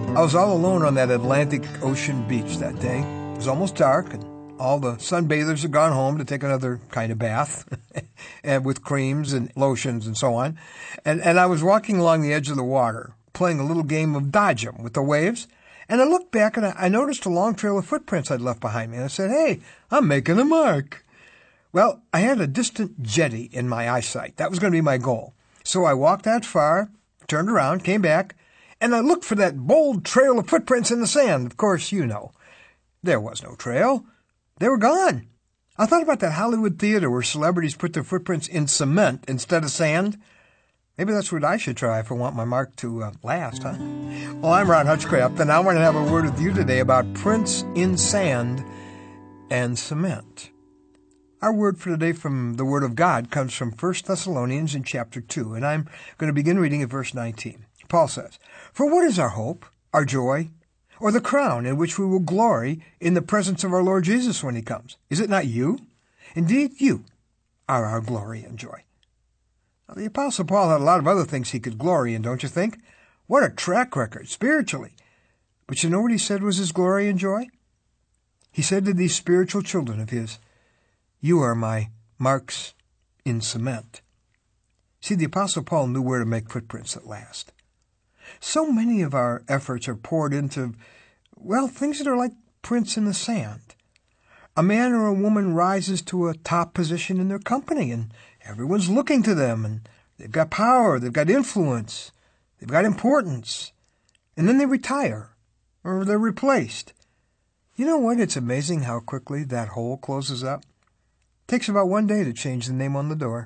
I was all alone on that Atlantic Ocean beach that day. It was almost dark, and all the sunbathers had gone home to take another kind of bath and with creams and lotions and so on. And I was walking along the edge of the water, playing a little game of dodge 'em with the waves. And I looked back and I noticed a long trail of footprints I'd left behind me. And I said, hey, I'm making a mark. Well, I had a distant jetty in my eyesight. That was going to be my goal. So I walked that far, turned around, came back, and I looked for that bold trail of footprints in the sand. Of course, you know. There was no trail. They were gone. I thought about that Hollywood theater where celebrities put their footprints in cement instead of sand. Maybe that's what I should try if I want my mark to last, huh? Well, I'm Ron Hutchcraft, and I want to have a word with you today about prints in sand and cement. Our word for today from the Word of God comes from 1 Thessalonians in chapter 2, and I'm going to begin reading at verse 19. Paul says, "For what is our hope, our joy, or the crown in which we will glory in the presence of our Lord Jesus when he comes? Is it not you? Indeed, you are our glory and joy." Now, the Apostle Paul had a lot of other things he could glory in, don't you think? What a track record, spiritually. But you know what he said was his glory and joy? He said to these spiritual children of his, "You are my marks in cement." See, the Apostle Paul knew where to make footprints that last. So many of our efforts are poured into, things that are like prints in the sand. A man or a woman rises to a top position in their company, and everyone's looking to them, and they've got power, they've got influence, they've got importance. And then they retire, or they're replaced. You know what? It's amazing how quickly that hole closes up. It takes about one day to change the name on the door.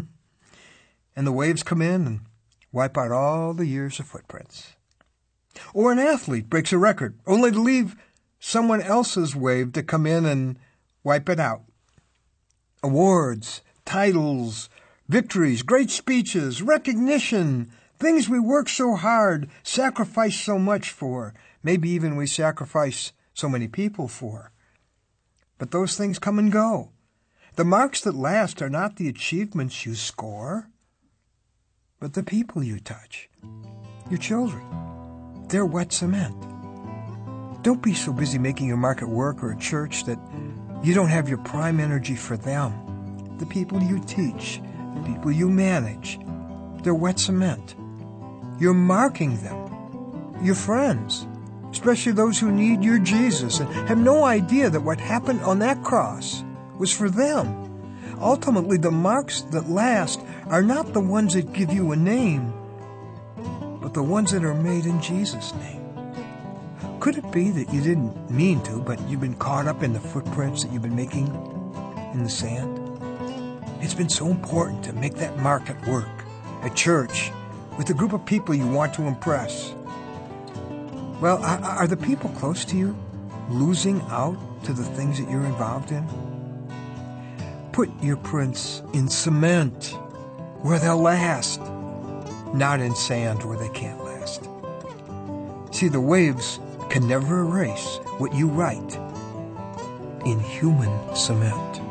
And the waves come in and wipe out all the years of footprints. Or an athlete breaks a record, only to leave someone else's wave to come in and wipe it out. Awards, titles, victories, great speeches, recognition, things we work so hard, sacrifice so much for, maybe even we sacrifice so many people for. But those things come and go. The marks that last are not the achievements you score, but the people you touch, your children. They're wet cement. Don't be so busy making your mark at work or at church that you don't have your prime energy for them. The people you teach, the people you manage, they're wet cement. You're marking them, your friends, especially those who need your Jesus and have no idea that what happened on that cross was for them. Ultimately, the marks that last are not the ones that give you a name, but the ones that are made in Jesus' name. Could it be that you didn't mean to, but you've been caught up in the footprints that you've been making in the sand? It's been so important to make that mark at work, at church, with the group of people you want to impress. Well, are the people close to you losing out to the things that you're involved in? Put your prints in cement where they'll last, not in sand where they can't last. See, the waves can never erase what you write in human cement.